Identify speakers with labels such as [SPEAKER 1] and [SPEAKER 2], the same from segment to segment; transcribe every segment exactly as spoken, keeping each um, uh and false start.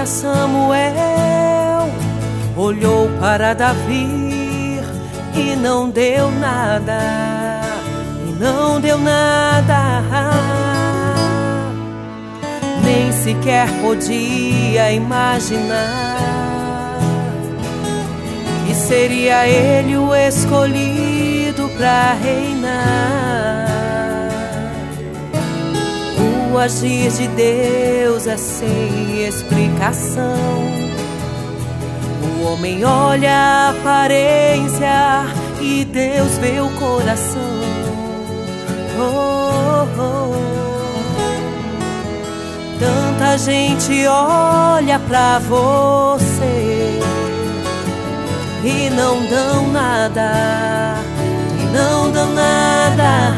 [SPEAKER 1] Samuel olhou para Davi e não deu nada, e não deu nada. Nem sequer podia imaginar que seria ele o escolhido para reinar. O agir de Deus é sem explicação. O homem olha a aparência e Deus vê o coração. Oh, oh, oh. Tanta gente olha pra você e não dão nada, e não dão nada.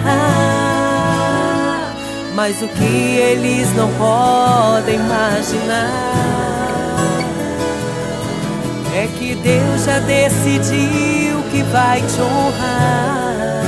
[SPEAKER 1] Mas o que eles não podem imaginar é que Deus já decidiu que vai te honrar,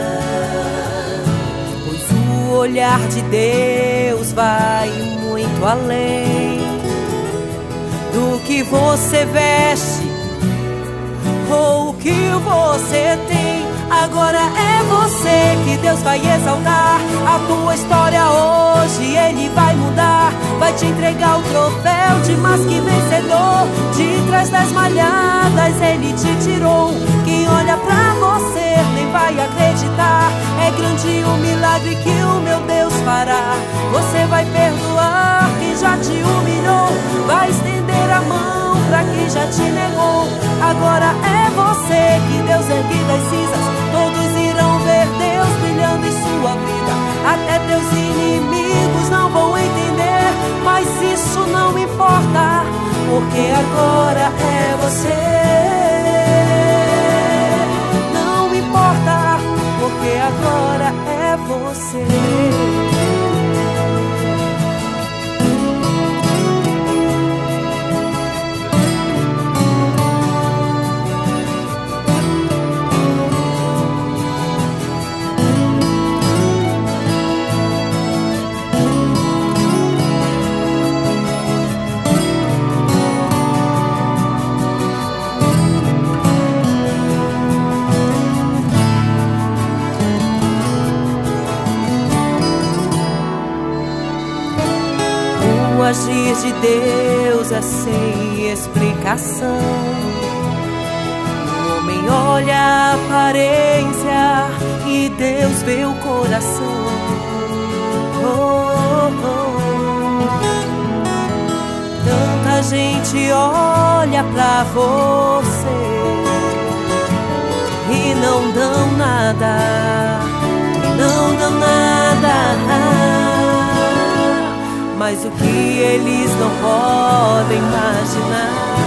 [SPEAKER 1] pois o olhar de Deus vai muito além do que você veste ou o que você tem. Agora é você que Deus vai exaltar. A tua história hoje Ele vai mudar. Vai te entregar o troféu de mais que vencedor. De trás das malhadas Ele te tirou. Quem olha pra você nem vai acreditar. É grande o milagre que o meu Deus fará. Você vai perdoar quem já te humilhou. Vai estender a mão pra quem já te negou. Agora é você que Deus ergue das cinzas. Todos irão ver Deus brilhando em sua vida. Até teus inimigos não vão entender, mas isso não importa, porque agora é você. Não importa, porque agora é você. O agir de Deus é sem explicação. O homem olha a aparência e Deus vê o coração. Oh, oh, oh. Tanta gente olha pra você e não dão nada, e não dão nada. Mas o que eles não podem imaginar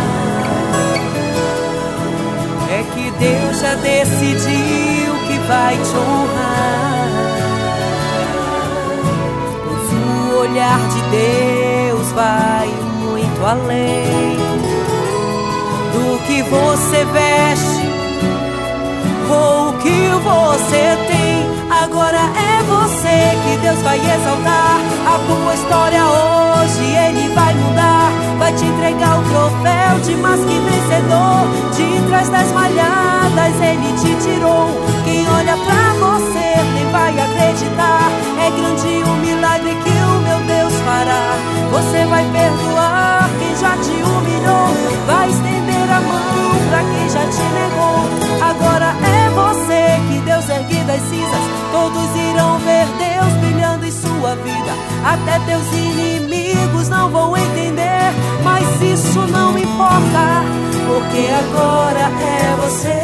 [SPEAKER 1] é que Deus já decidiu que vai te honrar, pois o olhar de Deus vai muito além do que você veste ou o que você tem. Agora é você que Deus vai exaltar. A tua história hoje Ele vai mudar. Vai te entregar o troféu de mais que vencedor. De trás das malhadas Ele te tirou. Quem olha pra você nem vai acreditar. É grande o milagre que o meu Deus fará. Você vai perdoar quem já te humilhou. Vai estender a mão pra quem já te negou. Agora é você que Deus ergue das cinzas. Todos irão ver Deus brilhando em sua vida. Até teus inimigos não vão entender, mas isso não importa, porque agora é você.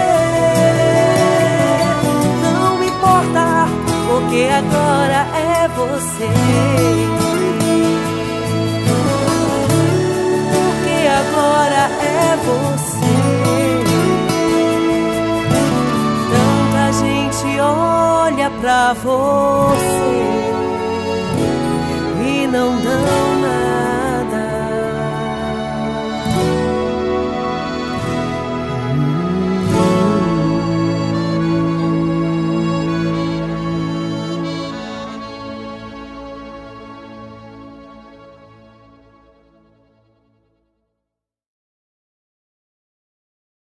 [SPEAKER 1] Não importa, porque agora é você. Porque agora é você. Tanta gente olha pra você